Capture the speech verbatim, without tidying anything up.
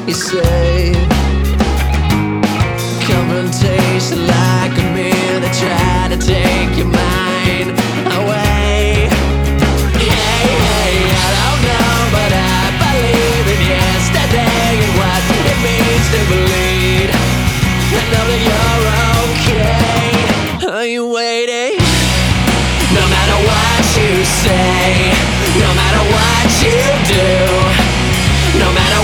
you say. Confrontation like a man to try to take your mind away. Hey, hey, I don't know, but I believe in yesterday and what it means to believe. I know that you're okay. Are you waiting? No matter what you say, no matter what you do,